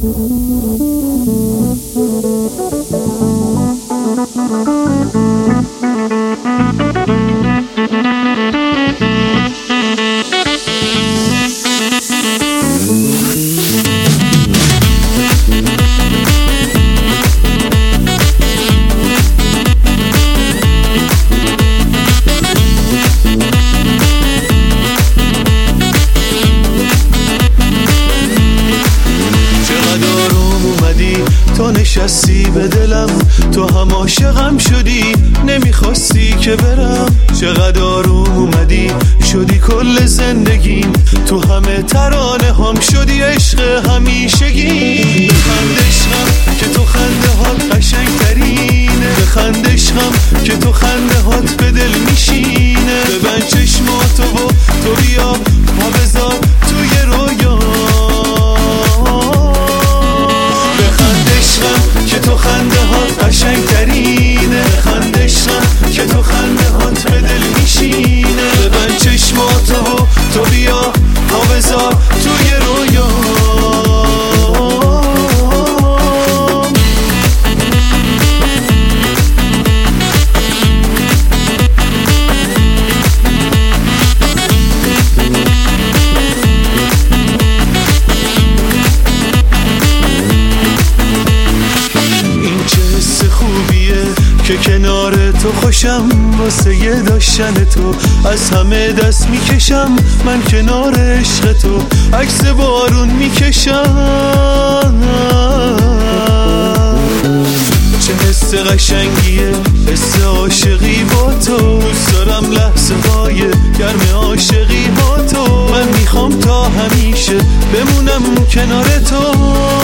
تو نشستی به دلم، تو هم عاشقم شدی، نمیخواستی که برم. چقدر آروم اومدی شدی کل زندگیم، تو همه ترانه هم شدی عشق همیشگی. بخند عشقم که تو خنده هات قشنگ ترینه، بخند عشقم که تو خنده هات به دل میشینه. ببند چشماتو و تو بیا پا بذار توی رویا، که تو خنده هات قشنگ ترینه، بخند عشقم که تو خنده هات به دل میشینه. ببند چشماتو و تو بیا پا بذار توی رویا. که کنار تو خوشم، واسه یه داشتن تو از همه دست میکشم. من کنار عشق تو عکس بارون میکشم. چه حس قشنگیه حس عاشقی با تو، دوست دارم لحظه های گرم عاشقی با تو. من میخوام تا همیشه بمونم کنار تو.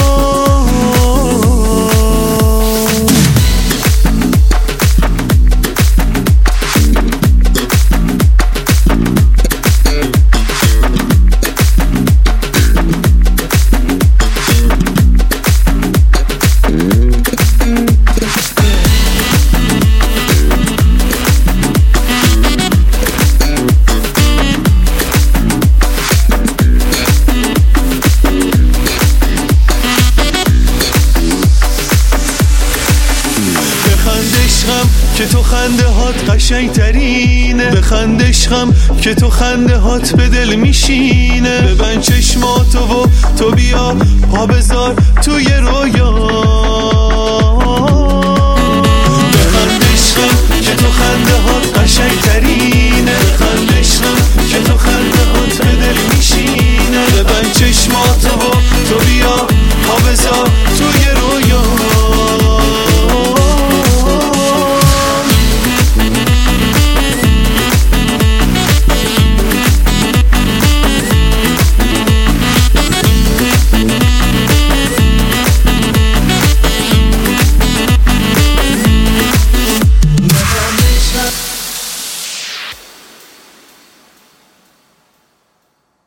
که تو خنده هات قشنگ ترینه، بخند عشقم که تو خنده هات به دل میشینه. ببند چشماتو و تو بیا پا بذار توی رویا. بخند عشقم که تو خنده هات قشنگ ترینه، بخند عشقم که تو خنده هات به دل میشینه. ببند چشماتو و